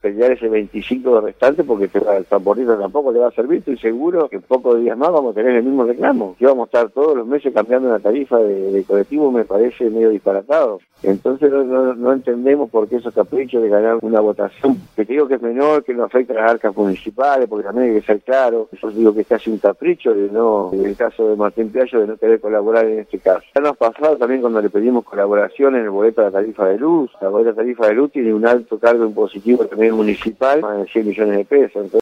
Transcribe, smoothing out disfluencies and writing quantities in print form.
pelear ese 25 restante porque al transportista tampoco le va a servir. Estoy seguro que en pocos días más vamos a tener el mismo reclamo. Que vamos a estar todos los meses cambiando una tarifa de colectivo, me parece medio disparatado. Entonces no entendemos por qué esos caprichos de ganar una votación, que te digo que es menor, que no afecta a las arcas municipales, porque también hay que ser claro. Yo digo que es casi un capricho, en el caso de Martín Piaggio, de no querer colaborar en este caso. Ya nos ha pasado también cuando le pedimos colaboración en el boleto de la tarifa de luz. La boleta de tarifa de luz tiene un alto cargo impositivo también municipal, más de 100 millones de pesos. Entonces,